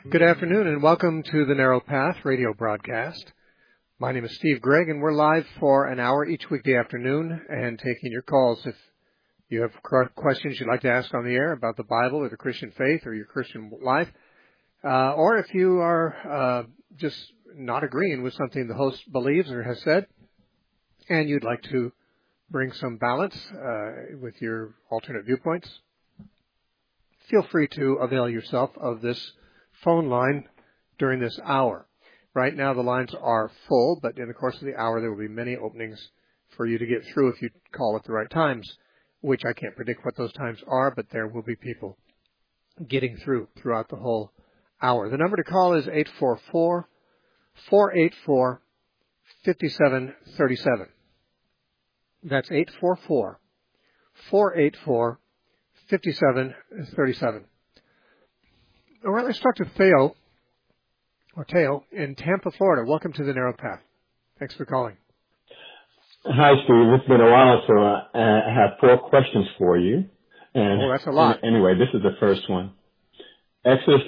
Good afternoon and welcome to the Narrow Path radio broadcast. My name is Steve Gregg and we're live for an hour each weekday afternoon and taking your calls. If you have questions you'd like to ask on the air about the Bible or the Christian faith or your Christian life, or if you are just not agreeing with something the host believes or has said and you'd like to bring some balance with your alternate viewpoints, feel free to avail yourself of this phone line during this hour. Right now the lines are full, but in the course of the hour there will be many openings for you to get through if you call at the right times, which I can't predict what those times are, but there will be people getting throughout the whole hour. The number to call is 844-484-5737. That's 844-484-5737. All right, let's talk to Teo in Tampa, Florida. Welcome to the Narrow Path. Thanks for calling. Hi, Steve. It's been a while, so I have 4 questions for you. That's a lot. Anyway, this is the first one. Exodus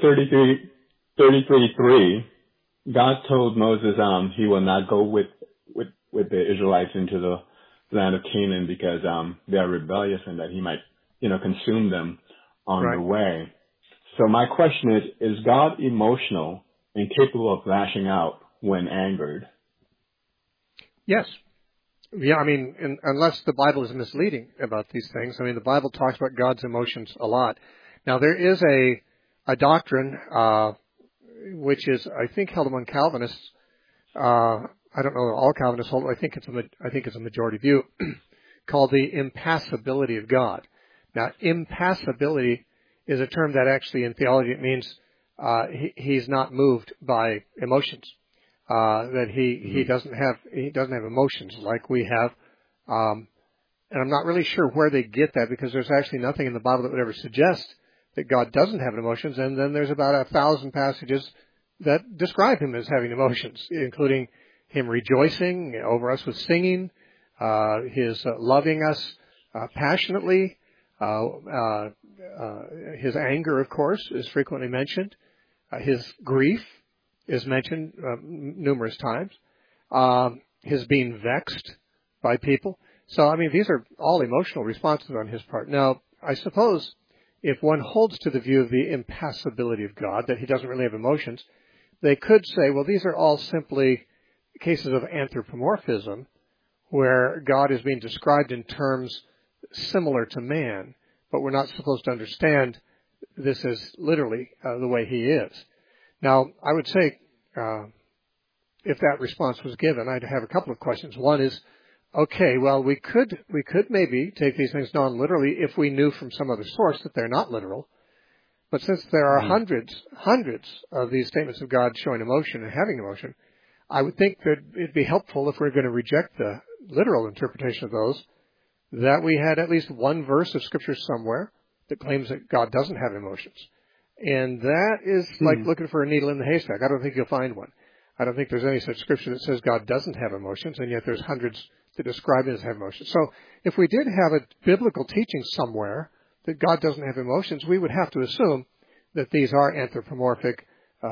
33:3. God told Moses he will not go with the Israelites into the land of Canaan because they are rebellious and that he might, consume them on the way. So my question is God emotional and capable of lashing out when angered? Yes. Yeah, unless the Bible is misleading about these things. The Bible talks about God's emotions a lot. Now, there is a doctrine, which is, I think, held among Calvinists. I don't know that all Calvinists hold it. I think it's a majority view, called the impassibility of God. Now, impassibility is a term that actually in theology it means he's not moved by emotions, that he doesn't have emotions like we have, and I'm not really sure where they get that because there's actually nothing in the Bible that would ever suggest that God doesn't have emotions, and then there's about 1,000 passages that describe him as having emotions, including him rejoicing over us with singing, his loving us passionately. His anger, of course, is frequently mentioned. His grief is mentioned numerous times. His being vexed by people. So, these are all emotional responses on his part. Now, I suppose if one holds to the view of the impassibility of God, that he doesn't really have emotions, they could say, well, these are all simply cases of anthropomorphism, where God is being described in terms similar to man, but we're not supposed to understand this as literally the way he is. Now, I would say, if that response was given, I'd have a couple of questions. One is, okay, well, we could maybe take these things non-literally if we knew from some other source that they're not literal. But since there are hundreds of these statements of God showing emotion and having emotion, I would think that it'd be helpful if we're going to reject the literal interpretation of those, that we had at least one verse of Scripture somewhere that claims that God doesn't have emotions. And that is like looking for a needle in the haystack. I don't think you'll find one. I don't think there's any such Scripture that says God doesn't have emotions, and yet there's hundreds that describe it as have emotions. So if we did have a biblical teaching somewhere that God doesn't have emotions, we would have to assume that these are anthropomorphic,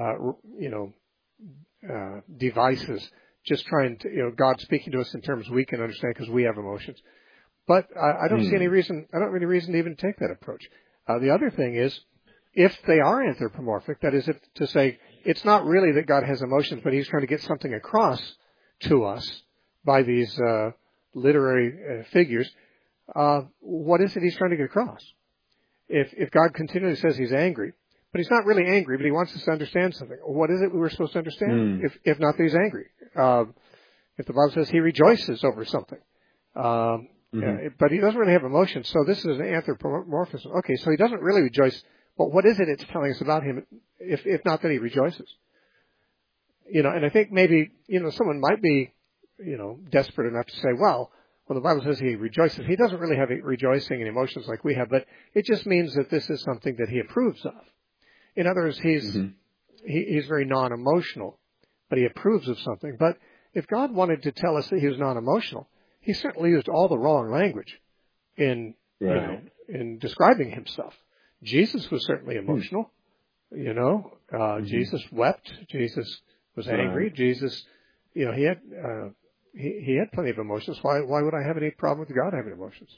devices, just trying to, God speaking to us in terms we can understand because we have emotions. But I don't see any reason, I don't really reason to even take that approach. The other thing is, if they are anthropomorphic, that is, if to say it's not really that God has emotions, but he's trying to get something across to us by these literary figures, what is it he's trying to get across? If God continually says he's angry, but he's not really angry, but he wants us to understand something, what is it we're supposed to understand? If not that he's angry. If the Bible says he rejoices over something, but he doesn't really have emotions, so this is an anthropomorphism. Okay, so he doesn't really rejoice, but what is it it's telling us about him, if not that he rejoices? And I think maybe, someone might be, desperate enough to say, well, when the Bible says he rejoices, he doesn't really have rejoicing and emotions like we have, but it just means that this is something that he approves of. In other words, he's very non-emotional, but he approves of something. But if God wanted to tell us that he was non-emotional, he certainly used all the wrong language in describing himself. Jesus was certainly emotional. Jesus wept. Jesus was angry. Right. Jesus, he had he had plenty of emotions. Why would I have any problem with God having emotions?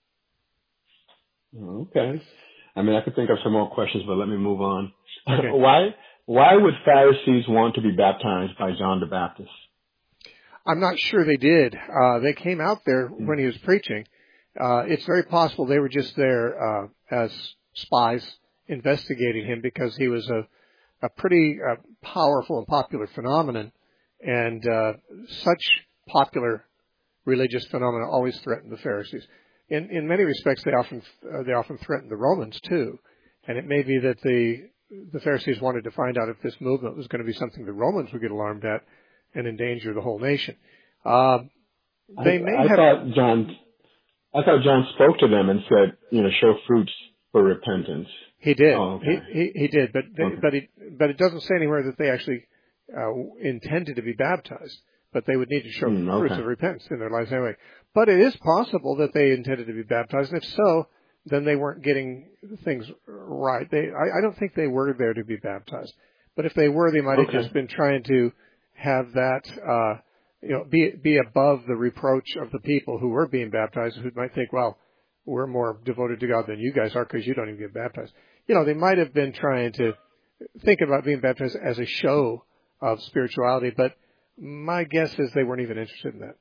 Okay. I mean, I could think of some more questions, but let me move on. Okay. Why would Pharisees want to be baptized by John the Baptist? I'm not sure they did. They came out there when he was preaching. It's very possible they were just there as spies investigating him because he was a pretty powerful and popular phenomenon, and such popular religious phenomena always threatened the Pharisees. In many respects, they often threatened the Romans too, and it may be that the Pharisees wanted to find out if this movement was going to be something the Romans would get alarmed at and endanger the whole nation. I thought John spoke to them and said, show fruits for repentance. He did. Oh, okay. He did, but it doesn't say anywhere that they actually intended to be baptized. But they would need to show fruits of repentance in their lives anyway. But it is possible that they intended to be baptized, and if so, then they weren't getting things right. I don't think they were there to be baptized. But if they were, they might have just been trying to have that, be above the reproach of the people who were being baptized, who might think, well, we're more devoted to God than you guys are because you don't even get baptized. They might have been trying to think about being baptized as a show of spirituality, but my guess is they weren't even interested in that.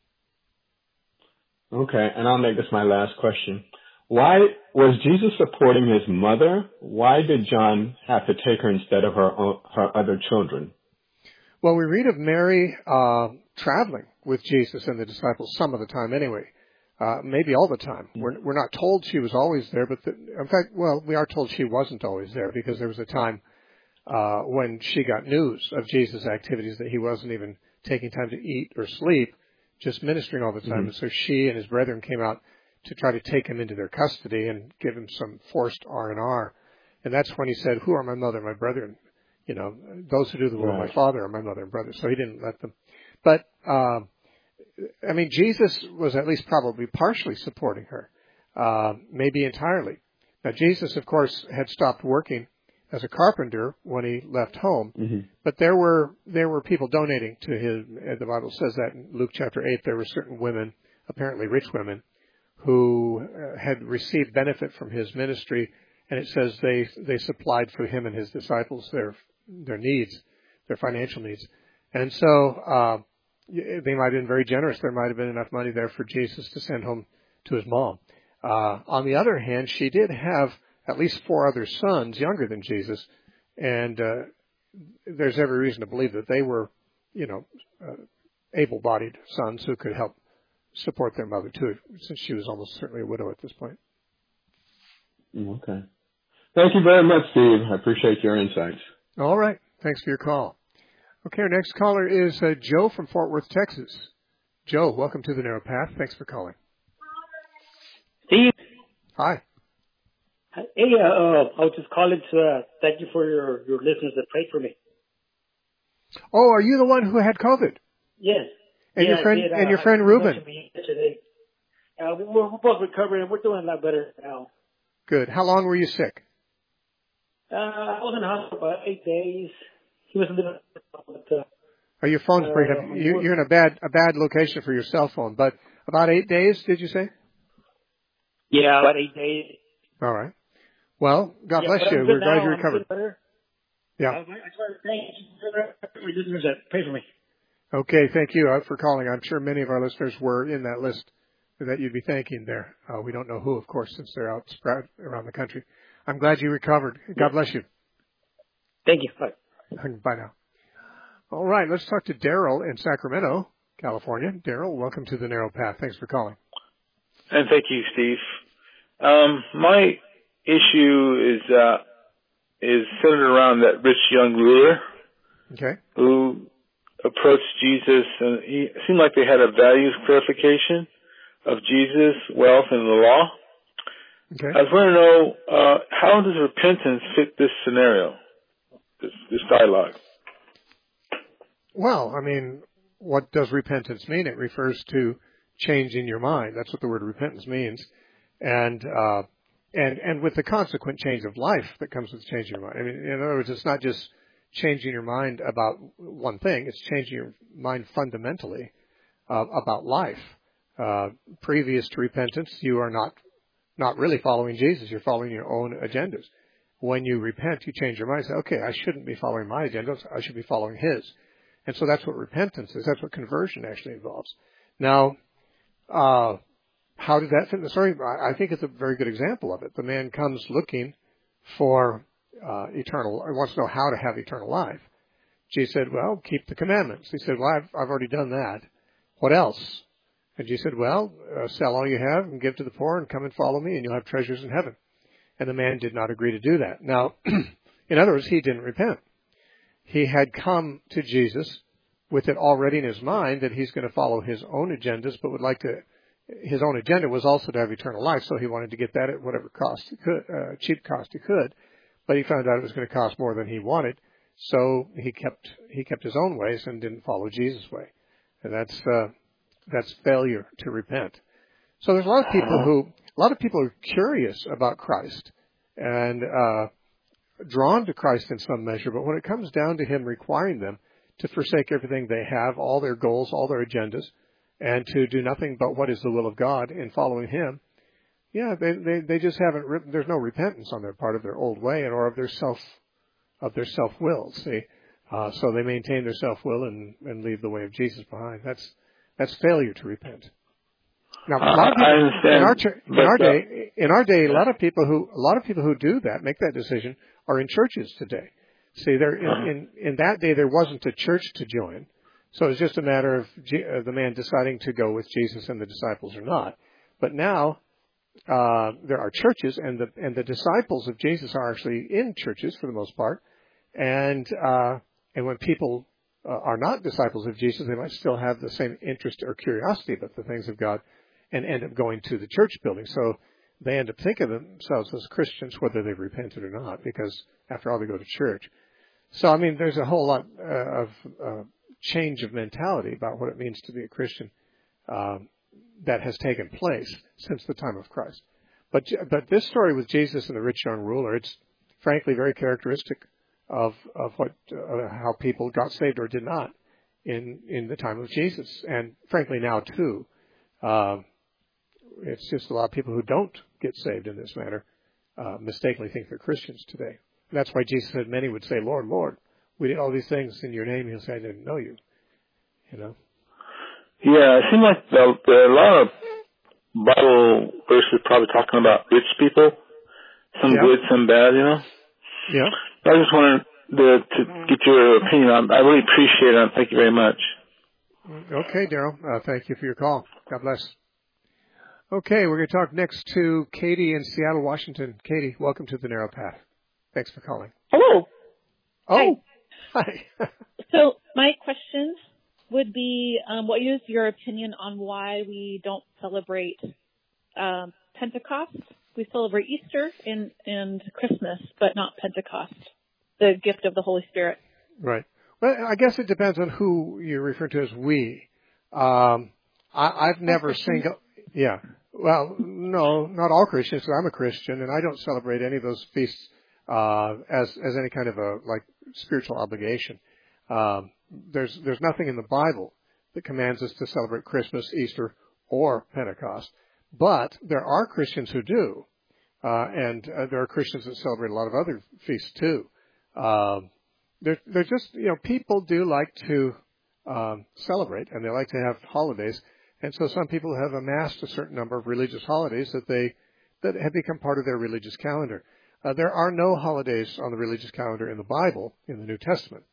Okay, and I'll make this my last question. Why was Jesus supporting his mother? Why did John have to take her instead of her other children? Well, we read of Mary traveling with Jesus and the disciples some of the time anyway. Maybe all the time. We're not told she was always there, but in fact, we are told she wasn't always there because there was a time when she got news of Jesus' activities that he wasn't even taking time to eat or sleep, just ministering all the time. Mm-hmm. And so she and his brethren came out to try to take him into their custody and give him some forced R&R. And that's when he said, "Who are my mother and my brethren? Those who do the will of my Father are my mother and brother." So he didn't let them. But, Jesus was at least probably partially supporting her, maybe entirely. Now, Jesus, of course, had stopped working as a carpenter when he left home, but there were people donating to him. The Bible says that in Luke chapter 8, there were certain women, apparently rich women, who had received benefit from his ministry, and it says they supplied for him and his disciples their needs, their financial needs. And so they might have been very generous. There might have been enough money there for Jesus to send home to his mom. On the other hand, she did have at least 4 other sons younger than Jesus, and there's every reason to believe that they were, able-bodied sons who could help support their mother too, since she was almost certainly a widow at this point. Okay. Thank you very much, Steve. I appreciate your insights. All right. Thanks for your call. Okay, our next caller is Joe from Fort Worth, Texas. Joe, welcome to the Narrow Path. Thanks for calling. Steve. Hi. Hey, I was just calling to thank you for your listeners that prayed for me. Oh, are you the one who had COVID? Yes. And your friend Ruben? We're both recovering, and we're doing a lot better now. Good. How long were you sick? I was in the hospital about 8 days. He was a little. Oh, your phone's breaking up. You're in a bad location for your cell phone. But about 8 days, did you say? Yeah, about 8 days. All right. Well, God bless you. We're glad you recovered. Yeah. I try to thank you listeners that pray for me. Okay, thank you for calling. I'm sure many of our listeners were in that list that you'd be thanking there. We don't know who, of course, since they're out spread around the country. I'm glad you recovered. God bless you. Thank you. Bye. Bye now. All right, let's talk to Daryl in Sacramento, California. Daryl, welcome to the Narrow Path. Thanks for calling. And thank you, Steve. My issue is centered around that rich young ruler, who approached Jesus, and he seemed like they had a values clarification of Jesus, wealth, and the law. Okay. I was wanting to know how does repentance fit this scenario, this dialogue? Well, what does repentance mean? It refers to changing your mind. That's what the word repentance means. And, and with the consequent change of life that comes with changing your mind. I mean, in other words, it's not just changing your mind about one thing; it's changing your mind fundamentally about life. Previous to repentance, you are not really following Jesus; you're following your own agendas. When you repent, you change your mind. Say, okay, I shouldn't be following my agendas; I should be following His. And so that's what repentance is. That's what conversion actually involves. Now, how did that fit in the story? I think it's a very good example of it. The man comes looking for wants to know how to have eternal life. Jesus said, well, keep the commandments. He said, well, I've already done that. What else? And Jesus said, well, sell all you have and give to the poor and come and follow me and you'll have treasures in heaven. And the man did not agree to do that. Now, in other words, he didn't repent. He had come to Jesus with it already in his mind that he's going to follow his own agendas, but would like to. His own agenda was also to have eternal life, so he wanted to get that at whatever cost he could, cheap cost he could. But he found out it was going to cost more than he wanted, so he kept his own ways and didn't follow Jesus' way, and that's failure to repent. So there's a lot of people are curious about Christ and drawn to Christ in some measure, but when it comes down to Him requiring them to forsake everything they have, all their goals, all their agendas, and to do nothing but what is the will of God in following Him, they just haven't. There's no repentance on their part of their old way and or of their self-will. See, so they maintain their self-will and leave the way of Jesus behind. That's failure to repent. Now, a lot of people, I understand. In our day, a lot of people who do that, make that decision, are in churches today. See, in that day there wasn't a church to join. So it's just a matter of the man deciding to go with Jesus and the disciples or not. But now there are churches, and the disciples of Jesus are actually in churches for the most part. And when people are not disciples of Jesus, they might still have the same interest or curiosity about the things of God, and end up going to the church building. So they end up thinking of themselves as Christians, whether they've repented or not, because after all, they go to church. So I mean, there's a whole lot of change of mentality about what it means to be a Christian that has taken place since the time of Christ. But this story with Jesus and the rich young ruler, it's frankly very characteristic of how people got saved or did not in the time of Jesus, and frankly now too. It's just a lot of people who don't get saved in this manner mistakenly think they're Christians today. And that's why Jesus said many would say, Lord, Lord, we did all these things in your name. He'll say, I didn't know you. You know? Yeah, it seems like there are a lot of Bible verses probably talking about rich people. Some good, some bad, you know? Yeah. I just wanted to get your opinion on it. I really appreciate it. Thank you very much. Okay, Daryl. Thank you for your call. God bless. Okay, we're going to talk next to Katie in Seattle, Washington. Katie, welcome to the Narrow Path. Thanks for calling. Hello. Oh. Hi. So my question would be, what is your opinion on why we don't celebrate Pentecost? We celebrate Easter and Christmas, but not Pentecost, the gift of the Holy Spirit. Right. Well, I guess it depends on who you're referring to as we. I've never singled. Yeah. Well, no, not all Christians. I'm a Christian, and I don't celebrate any of those feasts as any kind of a spiritual obligation. There's nothing in the Bible that commands us to celebrate Christmas, Easter, or Pentecost. But there are Christians who do, and there are Christians that celebrate a lot of other feasts too. They're just, people do like to celebrate, and they like to have holidays. And so some people have amassed a certain number of religious holidays that have become part of their religious calendar. There are no holidays on the religious calendar in the Bible, in the New Testament.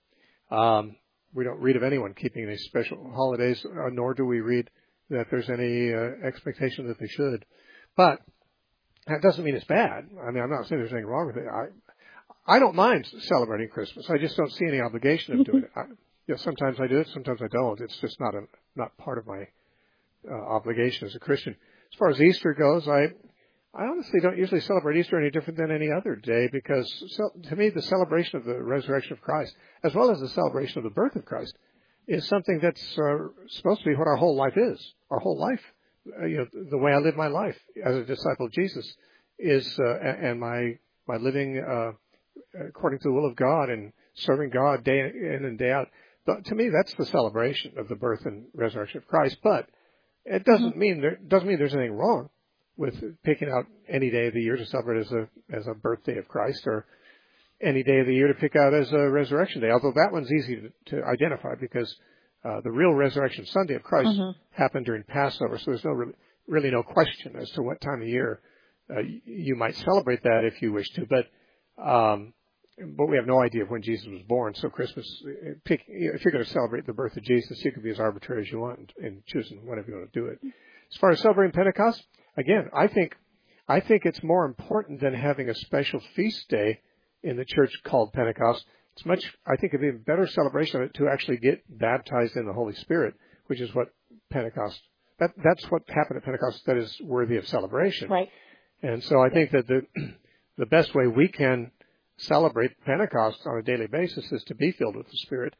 We don't read of anyone keeping any special holidays, nor do we read that there's any expectation that they should. But that doesn't mean it's bad. I mean, I'm not saying there's anything wrong with it. I don't mind celebrating Christmas. I just don't see any obligation of doing it. Sometimes I do it, sometimes I don't. It's just not part of my obligation as a Christian. As far as Easter goes, I honestly don't usually celebrate Easter any different than any other day, because to me the celebration of the resurrection of Christ, as well as the celebration of the birth of Christ, is something that's supposed to be what our whole life is. Our whole life, the way I live my life as a disciple of Jesus, and my living according to the will of God and serving God day in and day out. But to me, that's the celebration of the birth and resurrection of Christ. But it doesn't mean there's anything wrong with picking out any day of the year to celebrate as a birthday of Christ, or any day of the year to pick out as a resurrection day. Although that one's easy to identify because the real resurrection Sunday of Christ happened during Passover, so there's really no question as to what time of year you might celebrate that if you wish to. But we have no idea of when Jesus was born. So Christmas, if you're going to celebrate the birth of Jesus, you can be as arbitrary as you want in choosing whenever you want to do it. As far as celebrating Pentecost, again, I think it's more important than having a special feast day in the church called Pentecost. I think it'd be a better celebration of it to actually get baptized in the Holy Spirit, which is what Pentecost, that's what happened at Pentecost that is worthy of celebration. Right. And so I think that the best way we can celebrate Pentecost on a daily basis is to be filled with the Spirit.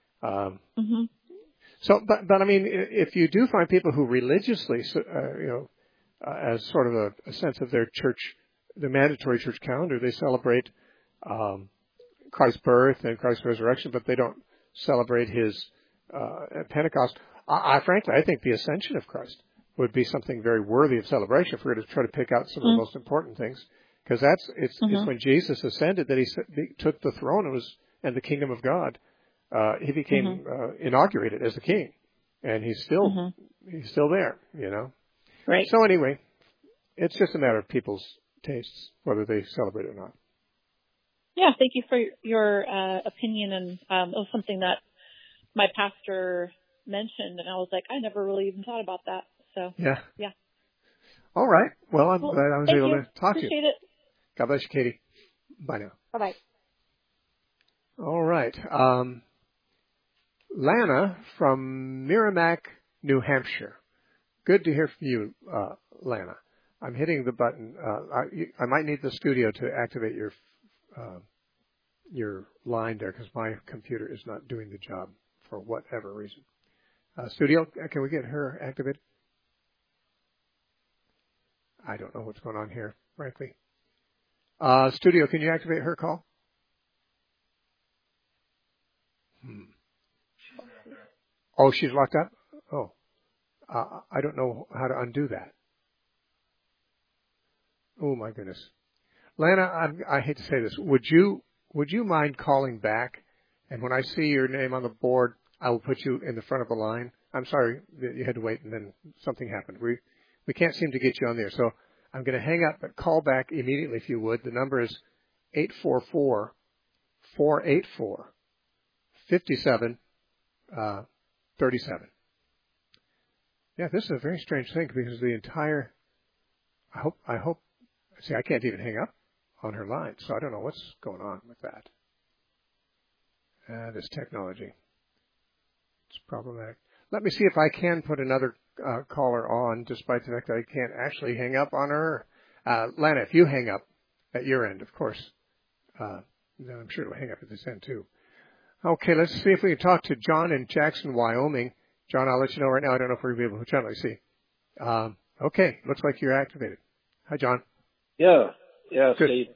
So, but I mean, if you do find people who religiously, as sort of a sense of their church, the mandatory church calendar, they celebrate Christ's birth and Christ's resurrection, but they don't celebrate his Pentecost. Frankly, I think the ascension of Christ would be something very worthy of celebration if we were to try to pick out some of the most important things, because it's when Jesus ascended that he took the throne and the kingdom of God. He became inaugurated as the king, and he's still there, Right. So anyway, it's just a matter of people's tastes whether they celebrate it or not. Yeah, thank you for your opinion, and it was something that my pastor mentioned, and I was like, I never really even thought about that. So yeah. All right. Well, I'm glad I was able to talk to you. Appreciate it. God bless you, Katie. Bye now. Bye-bye. All right. Lana from Merrimack, New Hampshire. Good to hear from you, Lana. I'm hitting the button. I might need the studio to activate your line there because my computer is not doing the job for whatever reason. Studio, can we get her activated? I don't know what's going on here, frankly. Studio, can you activate her call? Oh, she's locked up? Oh. I don't know how to undo that. Oh, my goodness. Lana, I hate to say this. Would you mind calling back? And when I see your name on the board, I will put you in the front of the line. I'm sorry that you had to wait and then something happened. We can't seem to get you on there. So I'm going to hang up, but call back immediately if you would. The number is 844-484-5737. Yeah, this is a very strange thing because I hope, see, I can't even hang up on her line, so I don't know what's going on with that. This technology. It's problematic. Let me see if I can put another caller on, despite the fact that I can't actually hang up on her. Lana, if you hang up at your end, of course, then I'm sure it'll hang up at this end too. Okay, let's see if we can talk to John in Jackson, Wyoming. John, I'll let you know right now. I don't know if we're going to be able to channel. Let's see. Okay, looks like you're activated. Hi, John. Yeah, good. Steve.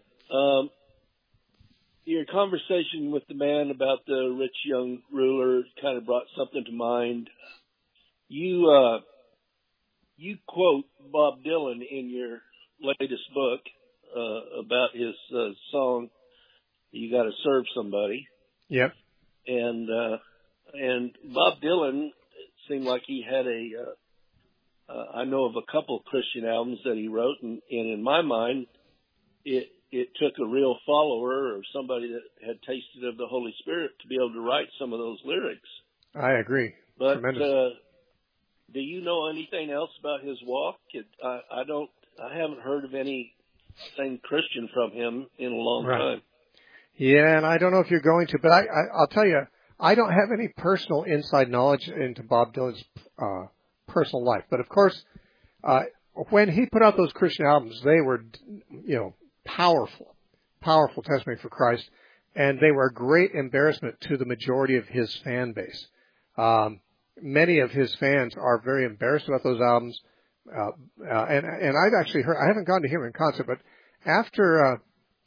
Your conversation with the man about the rich young ruler kind of brought something to mind. You quote Bob Dylan in your latest book about his song, "You Got to Serve Somebody." Yep. And Bob Dylan seemed like he had I know of a couple Christian albums that he wrote, and in my mind, it took a real follower or somebody that had tasted of the Holy Spirit to be able to write some of those lyrics. I agree. But tremendous. Do you know anything else about his walk? I haven't heard of anything Christian from him in a long time. Yeah, and I don't know if you're going to, but I'll tell you, I don't have any personal inside knowledge into Bob Dylan's personal life. But of course, when he put out those Christian albums, they were, powerful testimony for Christ, and they were a great embarrassment to the majority of his fan base. Many of his fans are very embarrassed about those albums. And I've actually heard, I haven't gone to hear him in concert, but after,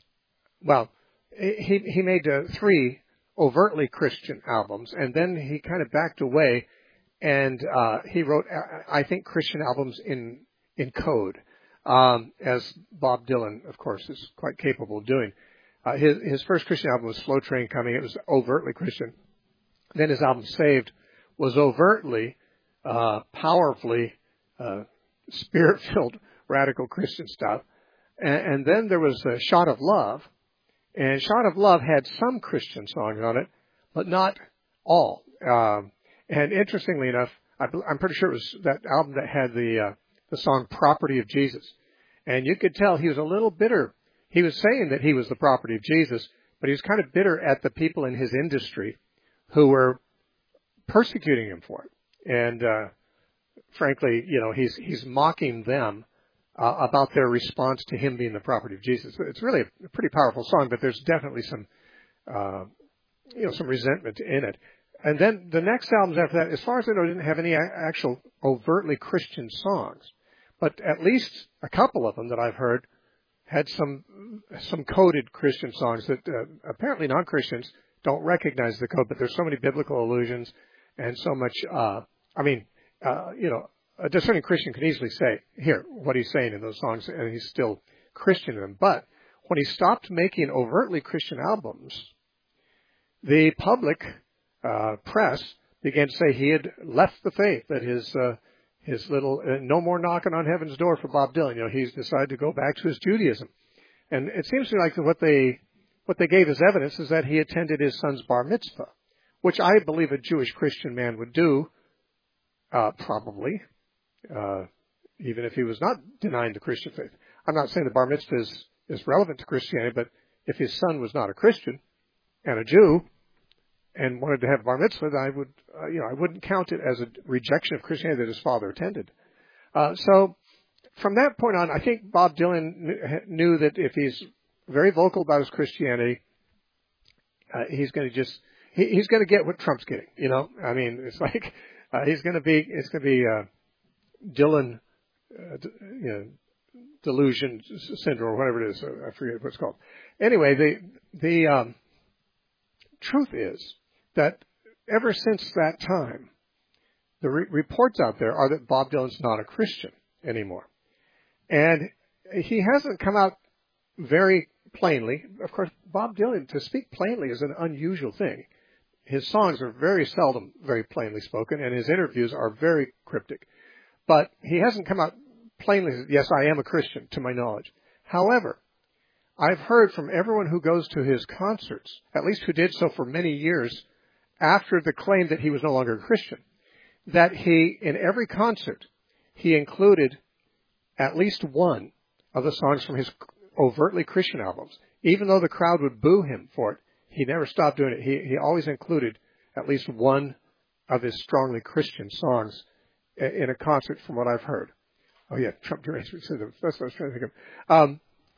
he made 3 overtly Christian albums, and then he kind of backed away, and he wrote, I think, Christian albums in code, as Bob Dylan, of course, is quite capable of doing. His first Christian album was Slow Train Coming. It was overtly Christian. Then his album Saved was overtly, powerfully, spirit-filled radical Christian stuff. And then there was Shot of Love. And Shot of Love had some Christian songs on it, but not all. And interestingly enough, I'm pretty sure it was that album that had the song Property of Jesus. And you could tell he was a little bitter. He was saying that he was the property of Jesus, but he was kind of bitter at the people in his industry who were persecuting him for it. And frankly, he's mocking them about their response to him being the property of Jesus. It's really a pretty powerful song, but there's definitely some resentment in it. And then the next albums after that, as far as I know, didn't have any actual overtly Christian songs, but at least a couple of them that I've heard had some coded Christian songs that apparently non-Christians don't recognize the code, but there's so many biblical allusions and so much, a discerning Christian can easily say, here, what he's saying in those songs, and he's still Christian in them. But when he stopped making overtly Christian albums, the public press began to say he had left the faith, that his little, no more knocking on heaven's door for Bob Dylan. He's decided to go back to his Judaism. And it seems to me like what they gave as evidence is that he attended his son's bar mitzvah, which I believe a Jewish Christian man would do, probably, even if he was not denying the Christian faith. I'm not saying the bar mitzvah is relevant to Christianity, but if his son was not a Christian and a Jew and wanted to have bar mitzvah, I wouldn't count it as a rejection of Christianity that his father attended. So from that point on, I think Bob Dylan knew that if he's very vocal about his Christianity, he's going to get what Trump's getting. It's like it's going to be Dylan, delusion syndrome or whatever it is. I forget what it's called. Anyway, the truth is that ever since that time, the reports out there are that Bob Dylan's not a Christian anymore. And he hasn't come out very plainly. Of course, Bob Dylan, to speak plainly is an unusual thing. His songs are very seldom very plainly spoken, and his interviews are very cryptic. But he hasn't come out plainly, yes, I am a Christian, to my knowledge. However, I've heard from everyone who goes to his concerts, at least who did so for many years after the claim that he was no longer a Christian, that in every concert, he included at least one of the songs from his overtly Christian albums. Even though the crowd would boo him for it, he never stopped doing it. He always included at least one of his strongly Christian songs in a concert, from what I've heard. Oh yeah, Trump deranged. That's what I was trying to think of.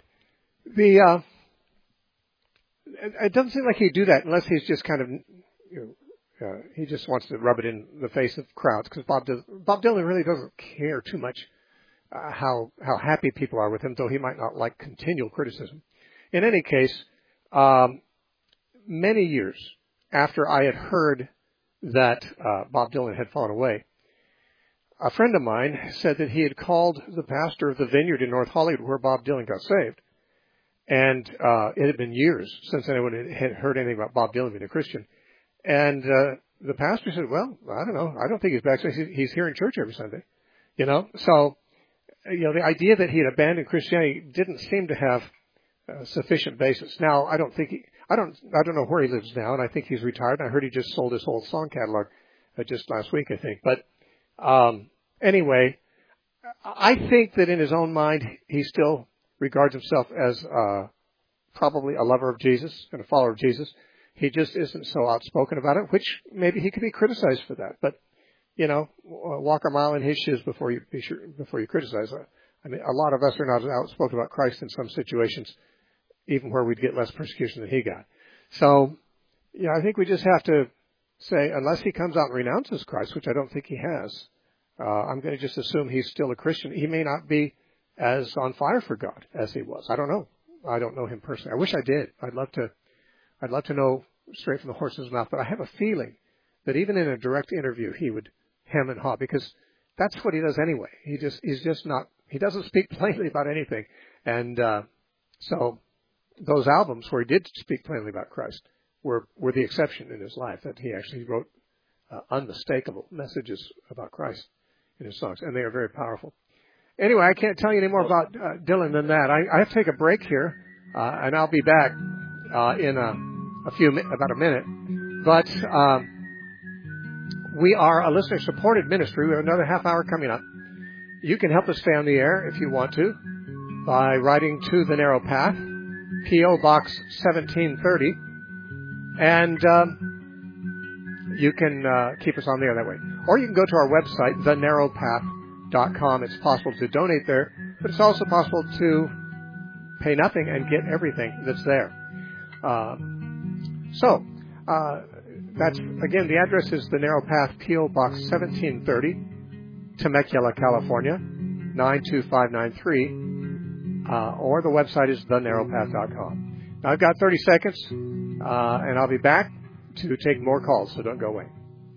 It doesn't seem like he'd do that unless he's just kind of, he just wants to rub it in the face of crowds, because Bob Dylan really doesn't care too much how happy people are with him, though he might not like continual criticism. In any case, many years after I had heard that Bob Dylan had fallen away, a friend of mine said that he had called the pastor of the Vineyard in North Hollywood where Bob Dylan got saved. And it had been years since anyone had heard anything about Bob Dylan being a Christian. And the pastor said, well, I don't know. I don't think he's back. He's here in church every Sunday. So, the idea that he had abandoned Christianity didn't seem to have sufficient basis. Now, I don't know where he lives now, and I think he's retired. I heard he just sold his whole song catalog just last week, I think. But anyway, I think that in his own mind, he still regards himself as probably a lover of Jesus and a follower of Jesus. He just isn't so outspoken about it, which maybe he could be criticized for that. But, walk a mile in his shoes before you criticize. I mean, a lot of us are not outspoken about Christ in some situations, even where we'd get less persecution than he got. So, I think we just have to say, unless he comes out and renounces Christ, which I don't think he has, I'm going to just assume he's still a Christian. He may not be as on fire for God as he was. I don't know. I don't know him personally. I wish I did. I'd love to know straight from the horse's mouth, but I have a feeling that even in a direct interview, he would hem and haw, because that's what he does anyway. He doesn't speak plainly about anything. And, so those albums where he did speak plainly about Christ were the exception in his life, that he actually wrote unmistakable messages about Christ in his songs, and they are very powerful. Anyway, I can't tell you any more about Dylan than that. I have to take a break here, and I'll be back in about a minute. But we are a listener-supported ministry. We have another half hour coming up. You can help us stay on the air if you want to by writing to The Narrow Path, P.O. Box 1730, and you can keep us on the air that way. Or you can go to our website, thenarrowpath.com. It's possible to donate there, but it's also possible to pay nothing and get everything that's there. That's, again, the address is The Narrow Path, P.O. Box 1730, Temecula, California, 92593, or the website is thenarrowpath.com. Now, I've got 30 seconds, and I'll be back to take more calls, so don't go away.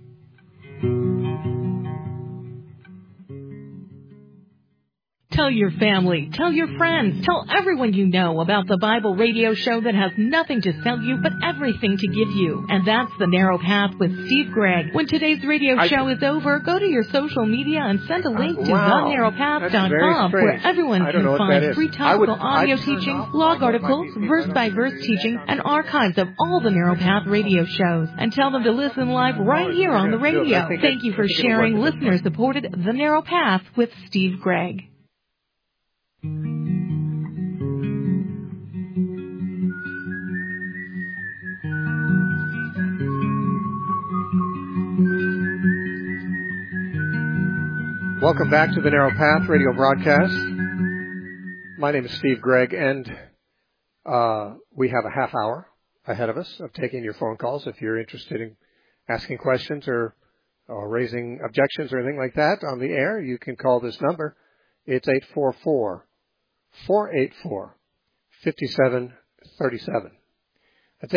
Tell your family, tell your friends, tell everyone you know about the Bible radio show that has nothing to sell you but everything to give you. And that's The Narrow Path with Steve Gregg. When today's radio show is over, go to your social media and send a link to thenarrowpath.com, where everyone can find free topical audio teachings, blog articles, verse-by-verse teaching, and archives of all the Narrow Path radio shows. And tell them to listen live right here on the radio. Thank you for sharing listener-supported The Narrow Path with Steve Gregg. Welcome back to the Narrow Path radio broadcast. My name is Steve Gregg, and we have a half hour ahead of us of taking your phone calls. If you're interested in asking questions or raising objections or anything like that on the air, you can call this number. It's 844-484-5737. That's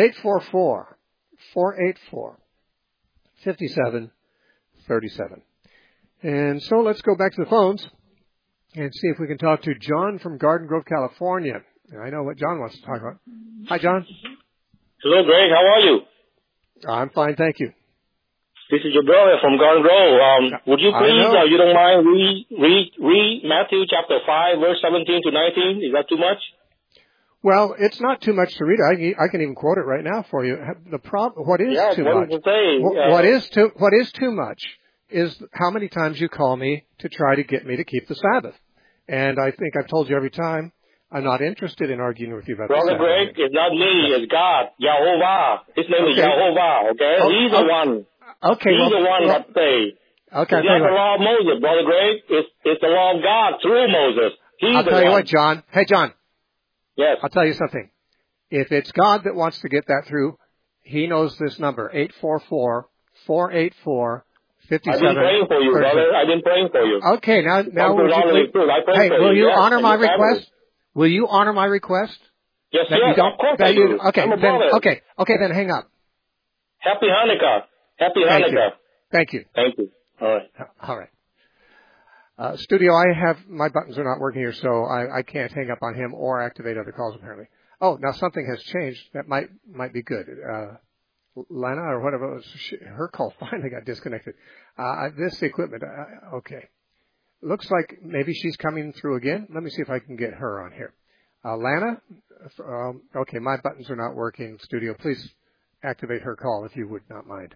844-484-5737. And so let's go back to the phones and see if we can talk to John from Garden Grove, California. I know what John wants to talk about. Hi, John. Hello, Greg. How are you? I'm fine, thank you. This is your brother from Garden Grove. Would you please, you don't mind, read Matthew chapter 5, verse 17 to 19? Is that too much? Well, it's not too much to read. I can even quote it right now for you. The problem, what is too much? What is too much is how many times you call me to try to get me to keep the Sabbath. And I think I've told you every time, I'm not interested in arguing with you about Brother the Sabbath. Greg, it's not me, it's God, Jehovah. His name is Jehovah, okay? He's the one. Okay. He's the one that say. Okay. It's not the law of Moses, Brother Greg. It's the law of God through Moses. I'll tell you what, John. Hey, John. Yes. I'll tell you something. If it's God that wants to get that through, He knows this number, 844-484-5737. I've been praying for you, brother. I've been praying for you. Okay, now will you honor my request? Will you honor my request? Yes, of course I do. Okay, then hang up. Happy Hanukkah. Happy Hanukkah. Thank you. All right. Studio, my buttons are not working here, so I can't hang up on him or activate other calls apparently. Oh, now something has changed. That might be good. Lana or whatever it was, her call finally got disconnected. This equipment, okay. Looks like maybe she's coming through again. Let me see if I can get her on here. Lana, okay, my buttons are not working. Studio, please activate her call if you would not mind.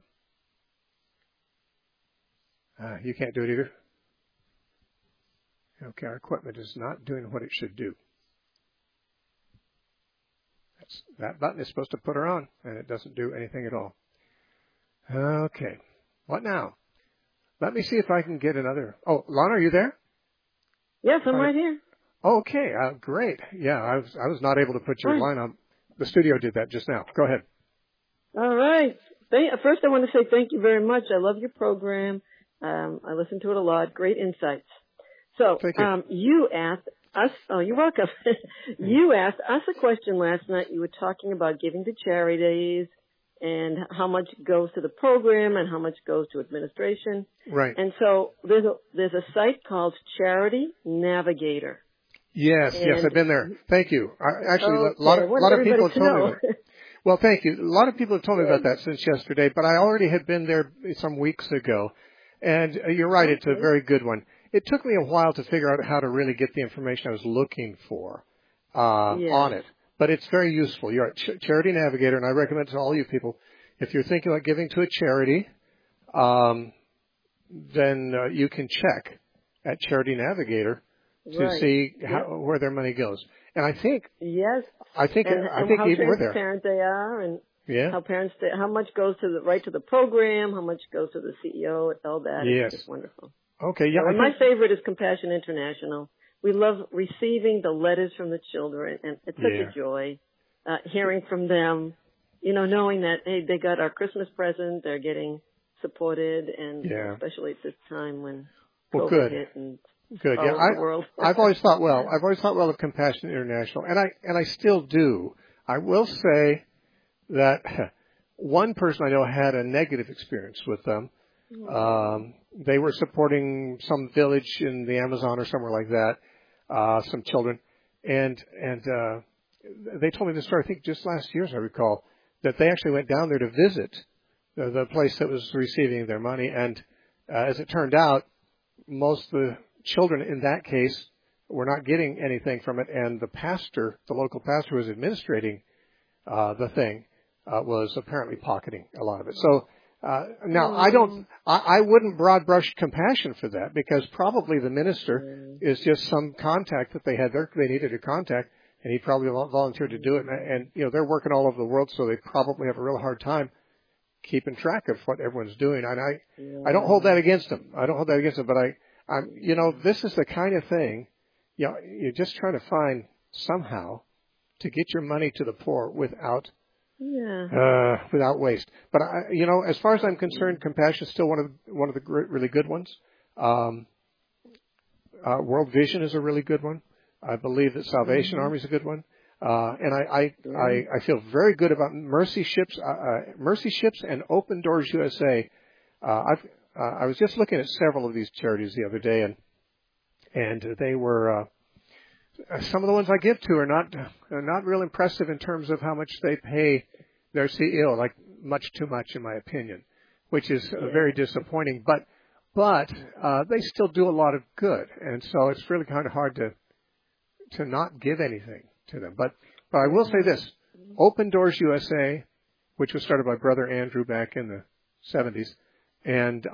You can't do it either? Okay, our equipment is not doing what it should do. That button is supposed to put her on, and it doesn't do anything at all. Okay. What now? Let me see if I can get another. Oh, Lana, are you there? Yes, I'm right here. Okay, great. Yeah, I was not able to put your line on. The studio did that just now. Go ahead. All right. First, I want to say thank you very much. I love your program. I listen to it a lot. Great insights. So, you asked us, oh, you're welcome. You asked us a question last night. You were talking about giving to charities and how much goes to the program and how much goes to administration. Right. And so there's a site called Charity Navigator. Yes, I've been there. Thank you. Actually, a lot of people have told me that. Well, thank you. A lot of people have told me about that since yesterday, but I already had been there some weeks ago. And you're right, it's a very good one. It took me a while to figure out how to really get the information I was looking for on it. But it's very useful. You're at Charity Navigator, and I recommend it to all you people. If you're thinking about giving to a charity, then you can check at Charity Navigator to see where their money goes. And I think I think even we're there. How transparent they are, and how much goes to the program, how much goes to the CEO, all that. Yes. It's just wonderful. Okay, yeah. And my favorite is Compassion International. We love receiving the letters from the children, and it's such a joy hearing from them, knowing that, hey, they got our Christmas present, they're getting supported, and especially at this time when COVID hit and Good. Yeah, the world. I've always thought well of Compassion International, and I still do. I will say that one person I know had a negative experience with them. They were supporting some village in the Amazon or somewhere like that, some children, and they told me this story, I think just last year, as I recall, that they actually went down there to visit the place that was receiving their money, and as it turned out, most of the children in that case were not getting anything from it, and the local pastor who was administrating the thing was apparently pocketing a lot of it. So now I wouldn't broad brush Compassion for that, because probably the minister is just some contact that they had there. They needed a contact, and he probably volunteered to do it. And they're working all over the world, so they probably have a real hard time keeping track of what everyone's doing. And I don't hold that against them. But this is the kind of thing, you're just trying to find somehow to get your money to the poor without waste. But as far as I'm concerned, Compassion is still one of the really good ones. World Vision is a really good one. I believe that Salvation Army is a good one. And I feel very good about Mercy Ships and Open Doors USA. I was just looking at several of these charities the other day, and they were some of the ones I give to are not real impressive in terms of how much they pay their CEO, like much too much in my opinion, which is very disappointing. But they still do a lot of good, and so it's really kind of hard to not give anything to them. But I will say this: Open Doors USA, which was started by Brother Andrew back in the 70s, and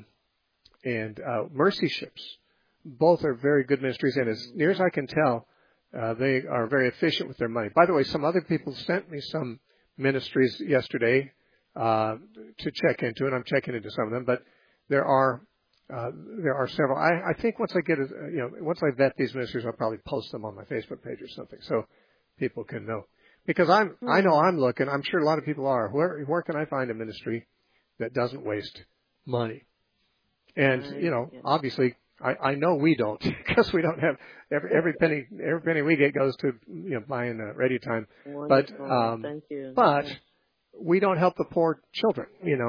Mercy Ships, both are very good ministries, and as near as I can tell, they are very efficient with their money. By the way, some other people sent me some ministries yesterday to check into, and I'm checking into some of them. But there are several. I think once I vet these ministries, I'll probably post them on my Facebook page or something, so people can know. Because I know I'm looking. I'm sure a lot of people are. Where can I find a ministry that doesn't waste money? And obviously, I know we don't, because we don't have every penny we get goes to buying radio time. Wonderful. Thank you. But we don't help the poor children.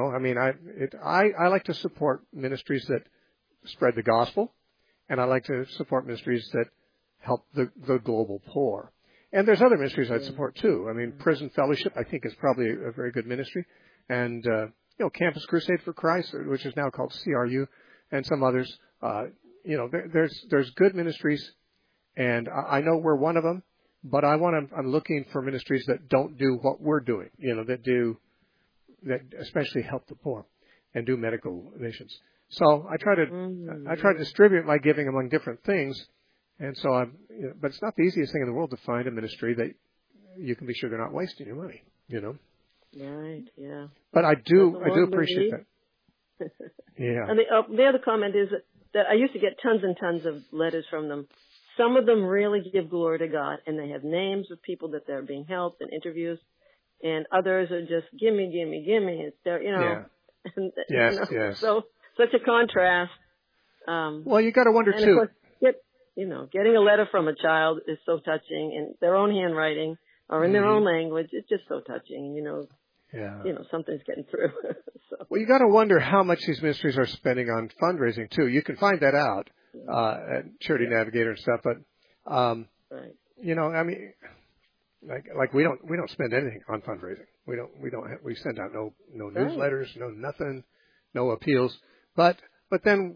I like to support ministries that spread the gospel, and I like to support ministries that help the global poor. And there's other ministries I'd support too. I mean, Prison Fellowship I think is probably a very good ministry, and Campus Crusade for Christ, which is now called CRU, and some others. There's good ministries, and I know we're one of them. But I'm looking for ministries that don't do what we're doing. That especially help the poor, and do medical missions. So I try to distribute my giving among different things, and so but it's not the easiest thing in the world to find a ministry that you can be sure they're not wasting your money. Right. Yeah. But I do appreciate that. Yeah. And the other comment is that I used to get tons and tons of letters from them. Some of them really give glory to God, and they have names of people that they're being helped and interviews, and others are just gimme. It's there, Yeah. And, yes. So such a contrast. Well, you got to wonder too. Of course, getting a letter from a child is so touching in their own handwriting or in their own language. It's just so touching. Something's getting through. So. Well, you got to wonder how much these ministries are spending on fundraising too. You can find that out at Charity Navigator and stuff, but right. I mean, like we don't spend anything on fundraising. We send out no newsletters, no nothing, no appeals. But then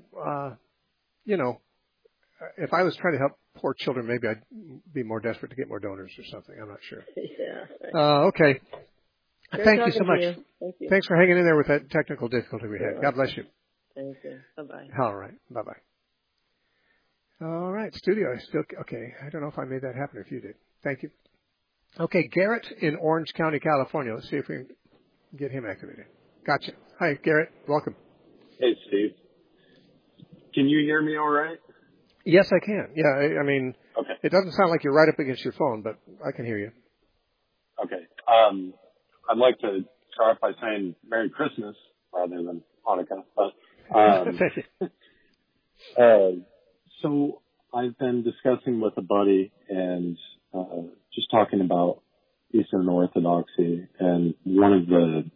if I was trying to help poor children, maybe I'd be more desperate to get more donors or something. I'm not sure. Yeah. Right. Okay. Thank you so much. Thank you. Thanks for hanging in there with that technical difficulty we had. God bless you. Thank you. Bye-bye. All right. Bye-bye. All right. Studio. Okay. I don't know if I made that happen or if you did. Thank you. Okay. Garrett in Orange County, California. Let's see if we can get him activated. Gotcha. Hi, Garrett. Welcome. Hey, Steve. Can you hear me all right? Yes, I can. Yeah. I mean, okay. It doesn't sound like you're right up against your phone, but I can hear you. Okay. I'd like to start by saying Merry Christmas rather than Hanukkah. But, so I've been discussing with a buddy and just talking about Eastern Orthodoxy, and one of the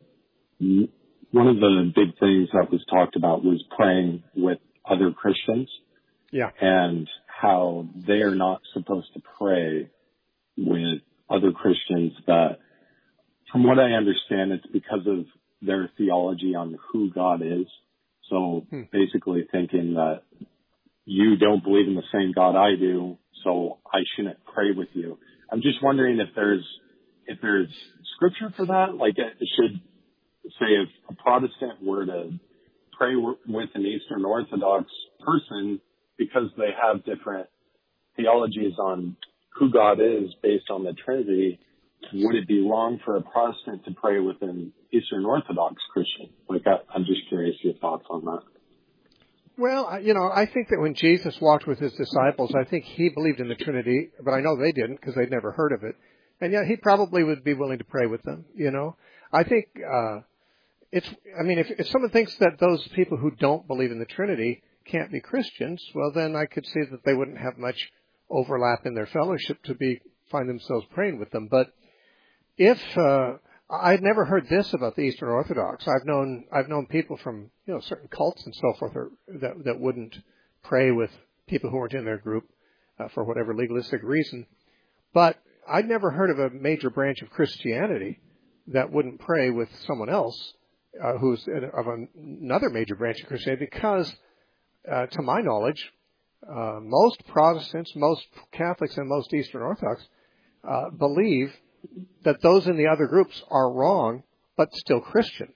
big things that was talked about was praying with other Christians. Yeah. And how they are not supposed to pray with other Christians that, from what I understand, it's because of their theology on who God is. So basically thinking that you don't believe in the same God I do, so I shouldn't pray with you. I'm just wondering if there's scripture for that. Like, it should say if a Protestant were to pray with an Eastern Orthodox person because they have different theologies on who God is based on the Trinity, would it be wrong for a Protestant to pray with an Eastern Orthodox Christian? Like, I'm just curious your thoughts on that. Well, I think that when Jesus walked with his disciples, I think he believed in the Trinity, but I know they didn't because they'd never heard of it. And yet he probably would be willing to pray with them, I think, if someone thinks that those people who don't believe in the Trinity can't be Christians, well, then I could see that they wouldn't have much overlap in their fellowship to find themselves praying with them. But if I'd never heard this about the Eastern Orthodox. I've known people from certain cults and so forth that wouldn't pray with people who weren't in their group for whatever legalistic reason. But I'd never heard of a major branch of Christianity that wouldn't pray with someone else who's of another major branch of Christianity, because to my knowledge, most Protestants, most Catholics, and most Eastern Orthodox believe that those in the other groups are wrong, but still Christian.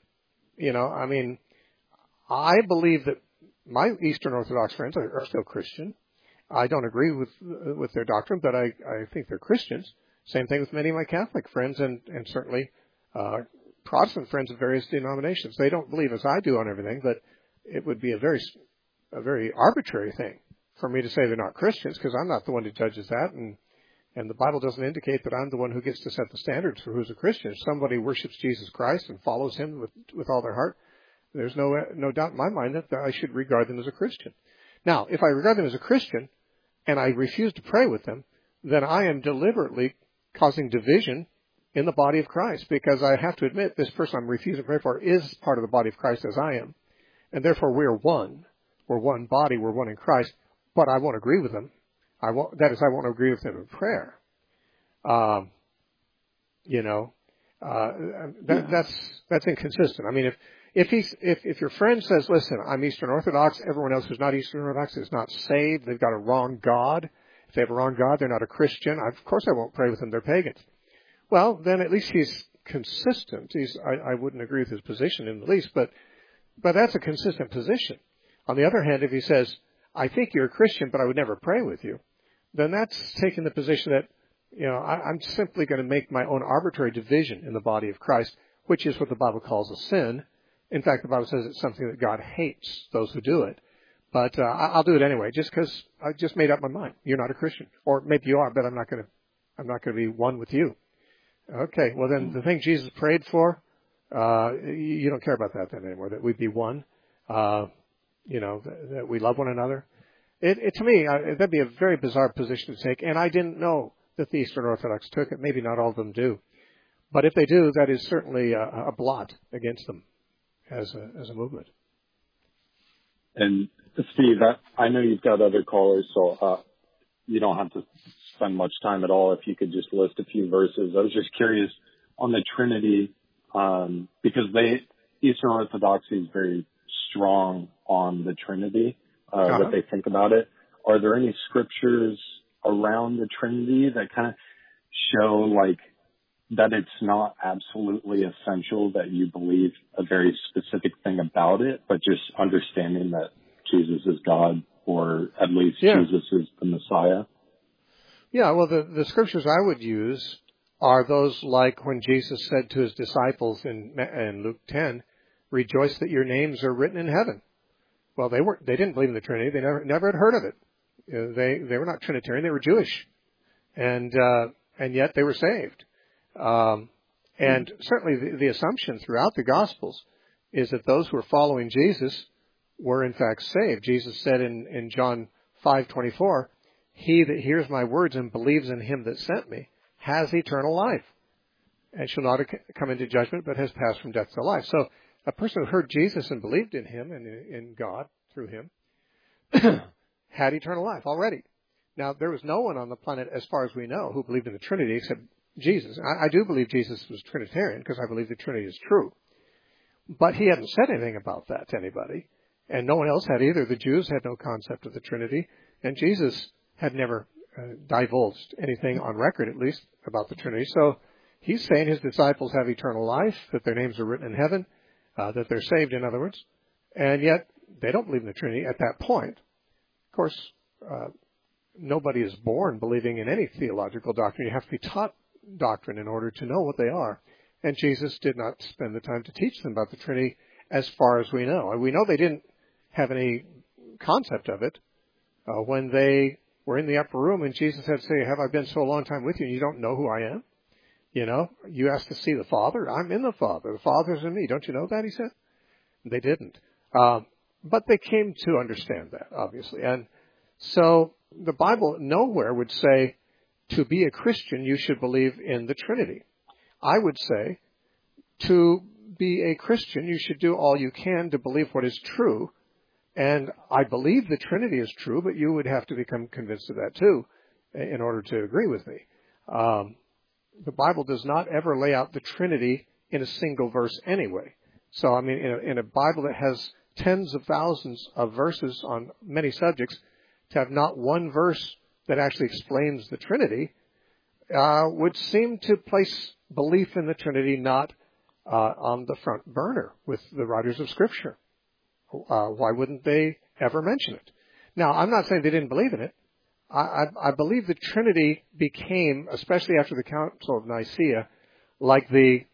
I believe that my Eastern Orthodox friends are still Christian. I don't agree with their doctrine, but I think they're Christians. Same thing with many of my Catholic friends, and certainly Protestant friends of various denominations. They don't believe as I do on everything, but it would be a very arbitrary thing for me to say they're not Christians, because I'm not the one who judges that, and the Bible doesn't indicate that I'm the one who gets to set the standards for who's a Christian. If somebody worships Jesus Christ and follows him with all their heart, there's no doubt in my mind that I should regard them as a Christian. Now, if I regard them as a Christian and I refuse to pray with them, then I am deliberately causing division in the body of Christ, because I have to admit this person I'm refusing to pray for is part of the body of Christ as I am. And therefore we're one. We're one body. We're one in Christ. But I won't agree with them. I won't agree with them in prayer. That's inconsistent. I mean, if your friend says, listen, I'm Eastern Orthodox, everyone else who's not Eastern Orthodox is not saved, they've got a wrong God. If they have a wrong God, they're not a Christian. Of course I won't pray with them, they're pagans. Well, then at least he's consistent. I wouldn't agree with his position in the least, but that's a consistent position. On the other hand, if he says, I think you're a Christian, but I would never pray with you, then that's taking the position that, I'm simply going to make my own arbitrary division in the body of Christ, which is what the Bible calls a sin. In fact, the Bible says it's something that God hates, those who do it. But I'll do it anyway, just because I just made up my mind. You're not a Christian. Or maybe you are, but I'm not going to be one with you. Okay, well then the thing Jesus prayed for, you don't care about that then anymore, that we'd be one. that we love one another. To me, that'd be a very bizarre position to take, and I didn't know that the Eastern Orthodox took it. Maybe not all of them do. But if they do, that is certainly a blot against them as a movement. And Steve, I know you've got other callers, so you don't have to spend much time at all if you could just list a few verses. I was just curious on the Trinity, because Eastern Orthodoxy is very strong on the Trinity, what they think about it. Are there any scriptures around the Trinity that kind of show that it's not absolutely essential that you believe a very specific thing about it, but just understanding that Jesus is God, or at least Jesus is the Messiah? Yeah, well, the scriptures I would use are those like when Jesus said to his disciples in Luke 10, "Rejoice that your names are written in heaven." Well, they didn't believe in the Trinity. They never had heard of it. They were not Trinitarian. They were Jewish, and yet they were saved. And certainly the assumption throughout the Gospels is that those who were following Jesus were in fact saved. Jesus said in John 5:24, "He that hears my words and believes in him that sent me has eternal life, and shall not come into judgment, but has passed from death to life." So a person who heard Jesus and believed in him and in God through him had eternal life already. Now, there was no one on the planet, as far as we know, who believed in the Trinity except Jesus. I do believe Jesus was Trinitarian because I believe the Trinity is true. But he hadn't said anything about that to anybody, and no one else had either. The Jews had no concept of the Trinity, and Jesus had never divulged anything on record, at least, about the Trinity. So he's saying his disciples have eternal life, that their names are written in heaven, that they're saved, in other words, and yet they don't believe in the Trinity at that point. Of course, nobody is born believing in any theological doctrine. You have to be taught doctrine in order to know what they are. And Jesus did not spend the time to teach them about the Trinity as far as we know. And we know they didn't have any concept of it when they were in the upper room and Jesus had to say, "Have I been so long time with you and you don't know who I am? You asked to see the Father. I'm in the Father. The Father's in me. Don't you know that?" he said. They didn't. But they came to understand that, obviously. And so the Bible nowhere would say, to be a Christian, you should believe in the Trinity. I would say, to be a Christian, you should do all you can to believe what is true. And I believe the Trinity is true, but you would have to become convinced of that too in order to agree with me. The Bible does not ever lay out the Trinity in a single verse anyway. So, I mean, in a Bible that has tens of thousands of verses on many subjects, to have not one verse that actually explains the Trinity would seem to place belief in the Trinity not on the front burner with the writers of Scripture. Why wouldn't they ever mention it? Now, I'm not saying they didn't believe in it. I believe the Trinity became, especially after the Council of Nicaea, like the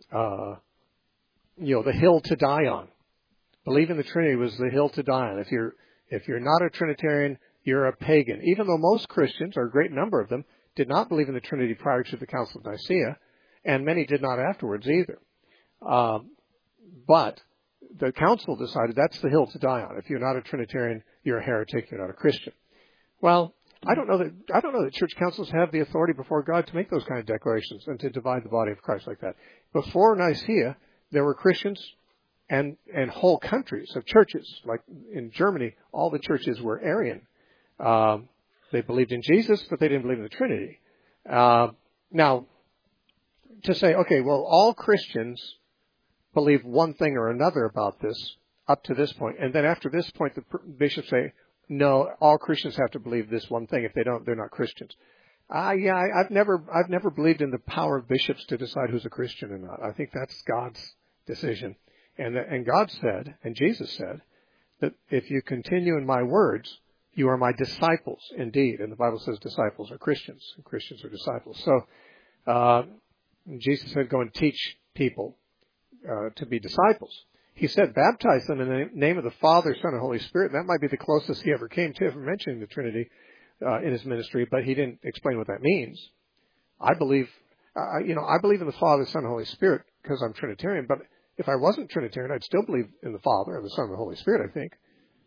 hill to die on. Believing the Trinity was the hill to die on. If you're not a Trinitarian, you're a pagan. Even though most Christians, or a great number of them, did not believe in the Trinity prior to the Council of Nicaea, and many did not afterwards either. But the Council decided that's the hill to die on. If you're not a Trinitarian, you're a heretic. You're not a Christian. Well, I don't know that church councils have the authority before God to make those kind of declarations and to divide the body of Christ like that. Before Nicaea, there were Christians and whole countries of churches. Like in Germany, all the churches were Arian. They believed in Jesus, but they didn't believe in the Trinity. Now, to say, okay, well, all Christians believe one thing or another about this up to this point, and then after this point, the bishops say, no, all Christians have to believe this one thing. If they don't, they're not Christians. I've never believed in the power of bishops to decide who's a Christian or not. I think that's God's decision. And God said, and Jesus said, that if you continue in my words, you are my disciples indeed. And the Bible says disciples are Christians, and Christians are disciples. So Jesus said, go and teach people to be disciples. He said, baptize them in the name of the Father, Son, and Holy Spirit. That might be the closest he ever came to ever mentioning the Trinity in his ministry, but he didn't explain what that means. I believe in the Father, Son, and Holy Spirit because I'm Trinitarian, but if I wasn't Trinitarian, I'd still believe in the Father and the Son and the Holy Spirit, I think.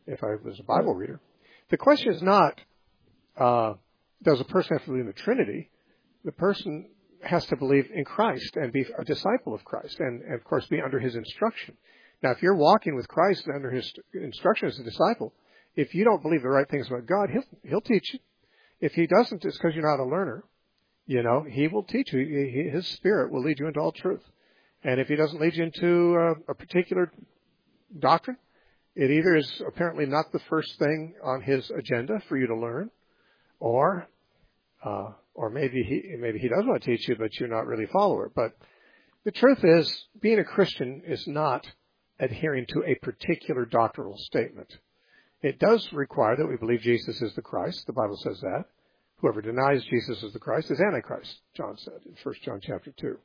if I was a Bible reader. The question is not, does a person have to believe in the Trinity? The person has to believe in Christ and be a disciple of Christ and of course, be under his instruction. Now, if you're walking with Christ and under his instruction as a disciple, if you don't believe the right things about God, he'll teach you. If he doesn't, it's because you're not a learner. He will teach you. His Spirit will lead you into all truth. And if he doesn't lead you into a particular doctrine, it either is apparently not the first thing on his agenda for you to learn, or maybe he does want to teach you, but you're not really a follower. But the truth is, being a Christian is not adhering to a particular doctrinal statement. It does require that we believe Jesus is the Christ. The Bible says that. Whoever denies Jesus is the Christ is Antichrist, John said in 1 John chapter 2.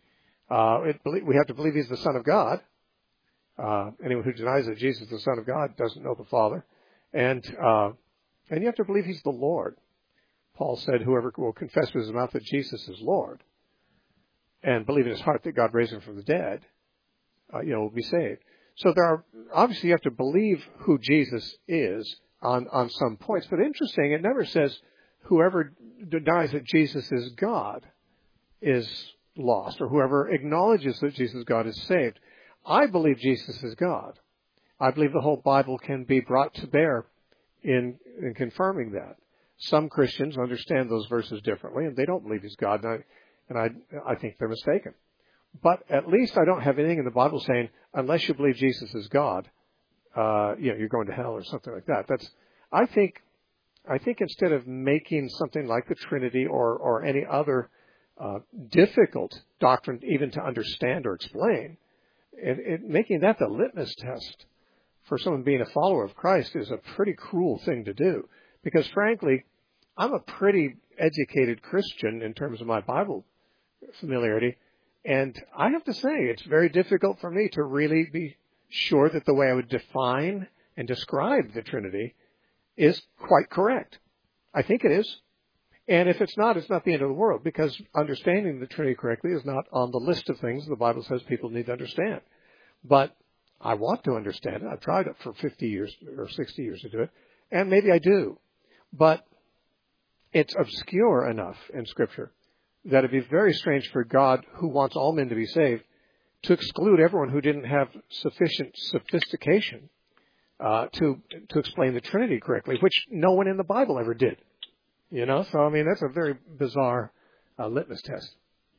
We have to believe he's the Son of God. Anyone who denies that Jesus is the Son of God doesn't know the Father. And you have to believe he's the Lord. Paul said, whoever will confess with his mouth that Jesus is Lord and believe in his heart that God raised him from the dead, will be saved. So obviously you have to believe who Jesus is on some points. But interesting, it never says whoever denies that Jesus is God is lost, or whoever acknowledges that Jesus is God is saved. I believe Jesus is God. I believe the whole Bible can be brought to bear in confirming that. Some Christians understand those verses differently, and they don't believe he's God, and I think they're mistaken. But at least I don't have anything in the Bible saying, unless you believe Jesus is God, you're going to hell or something like that. I think instead of making something like the Trinity or any other difficult doctrine even to understand or explain, making that the litmus test for someone being a follower of Christ is a pretty cruel thing to do. Because frankly, I'm a pretty educated Christian in terms of my Bible familiarity. And I have to say, it's very difficult for me to really be sure that the way I would define and describe the Trinity is quite correct. I think it is. And if it's not the end of the world, because understanding the Trinity correctly is not on the list of things the Bible says people need to understand. But I want to understand it. I've tried it for 50 years or 60 years to do it, and maybe I do. But it's obscure enough in Scripture that it'd be very strange for God, who wants all men to be saved, to exclude everyone who didn't have sufficient sophistication to explain the Trinity correctly, which no one in the Bible ever did. So I mean, that's a very bizarre litmus test.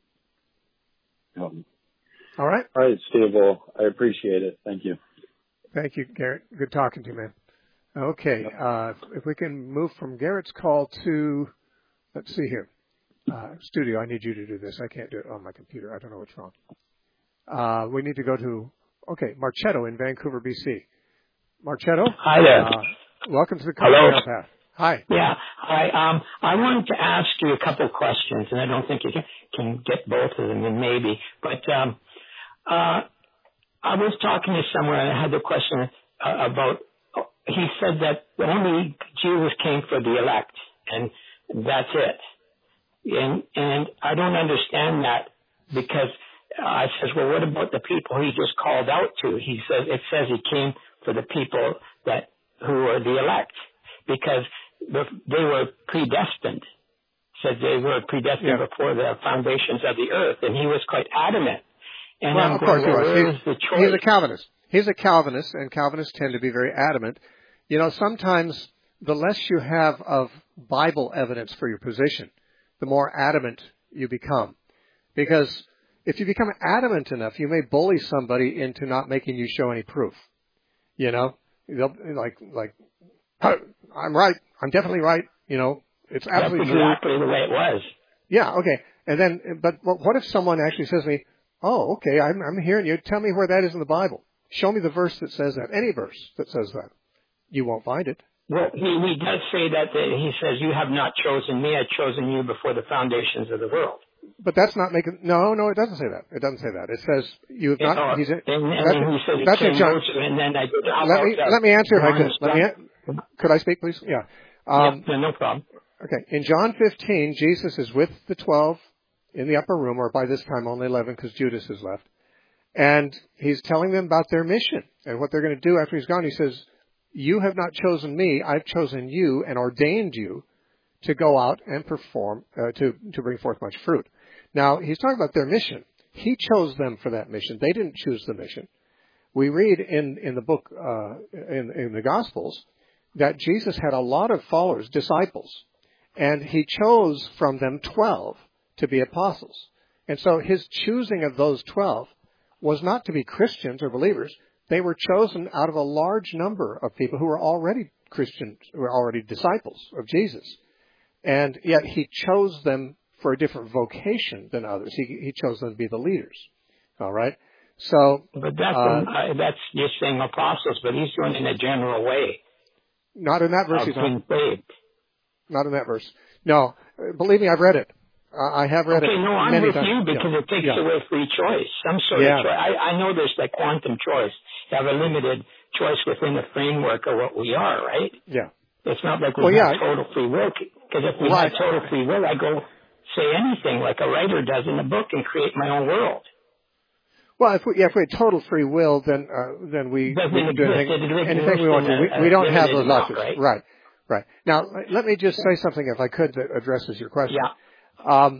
All right, Steve. Well, I appreciate it. Thank you. Thank you, Garrett. Good talking to you, man. Okay, if we can move from Garrett's call to, let's see here. Studio, I need you to do this. I can't do it on my computer. I don't know what's wrong. We need to go to, Marchetto in Vancouver, BC. Marchetto? Hi there. Welcome to the Hello. Path. Hi. Yeah. Hi. I wanted to ask you a couple of questions, and I don't think you can get both of them, and maybe. But I was talking to someone, and I had the question about, he said that only Jesus came for the elect, and that's it. And I don't understand that, because I says, well, what about the people he just called out to? It says he came for the people who are the elect, because they were predestined. Said they were predestined before the foundations of the earth, and he was quite adamant. And well, of course he was. He's a Calvinist. He's a Calvinist, and Calvinists tend to be very adamant. Sometimes the less you have of Bible evidence for your position, the more adamant you become. Because if you become adamant enough, you may bully somebody into not making you show any proof. They'll like, I'm right. I'm definitely right. It's absolutely true. That's exactly the way it was. Yeah. Okay. And then, but what if someone actually says to me, "Oh, okay, I'm hearing you. Tell me where that is in the Bible. Show me the verse that says that. Any verse that says that." You won't find it. Well, he does say that. He says, "You have not chosen me; I've chosen you before the foundations of the world." But that's not making. No, it doesn't say that. It doesn't say that. It says you have not. That's in John. Let me answer if I could. Could I speak, please? Yeah. No problem. Okay. In John 15, Jesus is with the 12 in the upper room, or by this time only 11 because Judas has left, and he's telling them about their mission and what they're going to do after he's gone. He says, you have not chosen me, I've chosen you and ordained you to go out and perform, to bring forth much fruit. Now, he's talking about their mission. He chose them for that mission. They didn't choose the mission. We read in the book, in the Gospels, that Jesus had a lot of followers, disciples, and he chose from them 12 to be apostles. And so his choosing of those 12 was not to be Christians or believers. They were chosen out of a large number of people who were already Christians, who were already disciples of Jesus. And yet he chose them for a different vocation than others. He chose them to be the leaders. All right? So, but that's just saying apostles, but he's doing it in a general way. Not in that verse. He's not in that verse. No, believe me, I've read it. I have read it. Okay, no, I'm with you because it takes away free choice. Some sort of choice. I know there's like quantum choice. You have a limited choice within the framework of what we are, right? Yeah. It's not like we have total free will. Because if we had total free will, I go say anything like a writer does in a book and create my own world. Well, if we had total free will, then we can do anything we want to. We don't have those options. Right. Now, let me just say something, if I could, that addresses your question. Yeah.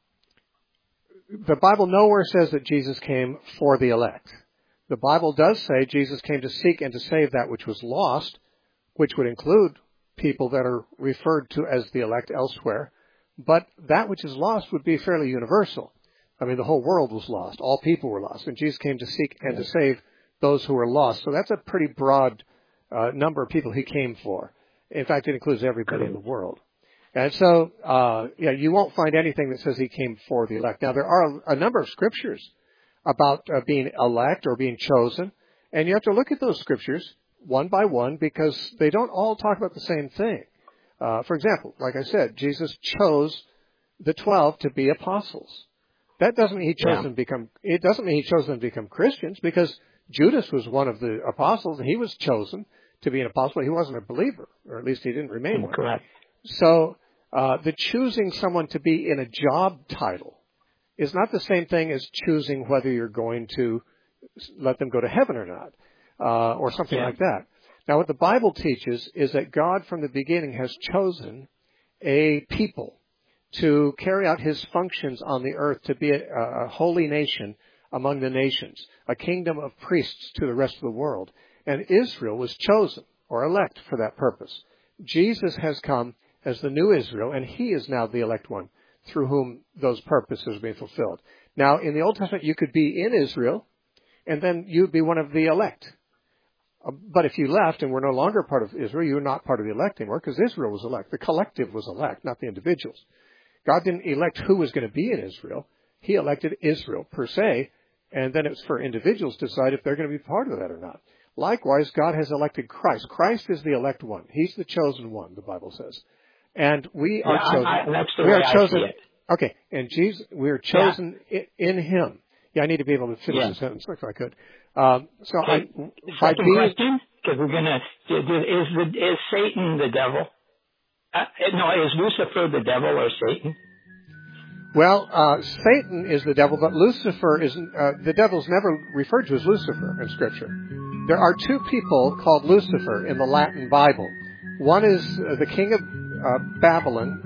The Bible nowhere says that Jesus came for the elect. The Bible does say Jesus came to seek and to save that which was lost, which would include people that are referred to as the elect elsewhere. But that which is lost would be fairly universal. I mean, the whole world was lost. All people were lost. And Jesus came to seek and to save those who were lost. So that's a pretty broad number of people he came for. In fact, it includes everybody in the world. And so, you won't find anything that says he came for the elect. Now, there are a number of scriptures about being elect or being chosen. And you have to look at those scriptures one by one because they don't all talk about the same thing. For example, like I said, Jesus chose the 12 to be apostles. That doesn't mean he chose them to become. It doesn't mean he chose them to become Christians, because Judas was one of the apostles and he was chosen to be an apostle. He wasn't a believer, or at least he didn't remain one. Correct. So the choosing someone to be in a job title is not the same thing as choosing whether you're going to let them go to heaven or not, or something like that. Now, what the Bible teaches is that God from the beginning has chosen a people to carry out his functions on the earth, to be a holy nation among the nations, a kingdom of priests to the rest of the world. And Israel was chosen or elect for that purpose. Jesus has come as the new Israel, and he is now the elect one through whom those purposes are being fulfilled. Now, in the Old Testament, you could be in Israel, and then you'd be one of the elect. But if you left and were no longer part of Israel, you're not part of the elect anymore, because Israel was elect. The collective was elect, not the individuals. God didn't elect who was going to be in Israel. He elected Israel per se, and then it's for individuals to decide if they're going to be part of that or not. Likewise, God has elected Christ. Christ is the elect one. He's the chosen one, the Bible says. And we are chosen. That's the way I see it. Okay, and Jesus, we are chosen in him. Yeah, I need to be able to finish the sentence if I could. Second question, because we're going to, is Satan the devil? Is Lucifer the devil or Satan? Well, Satan is the devil, but Lucifer isn't. The devil's never referred to as Lucifer in Scripture. There are two people called Lucifer in the Latin Bible. One is the king of Babylon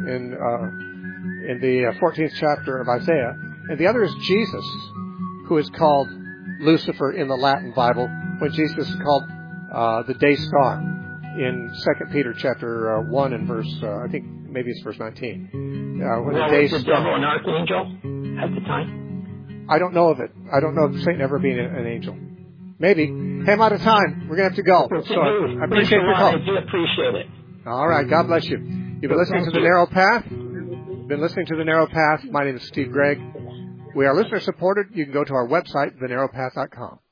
in the 14th chapter of Isaiah, and the other is Jesus, who is called Lucifer in the Latin Bible when Jesus is called the day star in 2 Peter chapter 1 and verse, I think maybe it's verse 19. Was the devil an archangel at the time? I don't know of it. I don't know of Satan ever being an angel. Maybe. Hey, I'm out of time. We're going to have to go. So I appreciate your call. I do appreciate it. All right. God bless you. You've been listening to The Narrow Path. Been listening to The Narrow Path. My name is Steve Gregg. We are listener supported. You can go to our website, thenarrowpath.com.